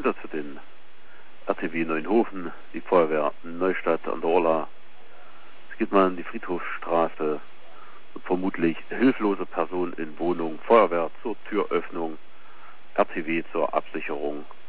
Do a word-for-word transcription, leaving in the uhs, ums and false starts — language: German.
weiter zu den R T W Neunhofen, die Feuerwehr Neustadt an der Orla. Es geht mal an die Friedhofsstraße. Vermutlich hilflose Person in Wohnung, Feuerwehr zur Türöffnung, R T W zur Absicherung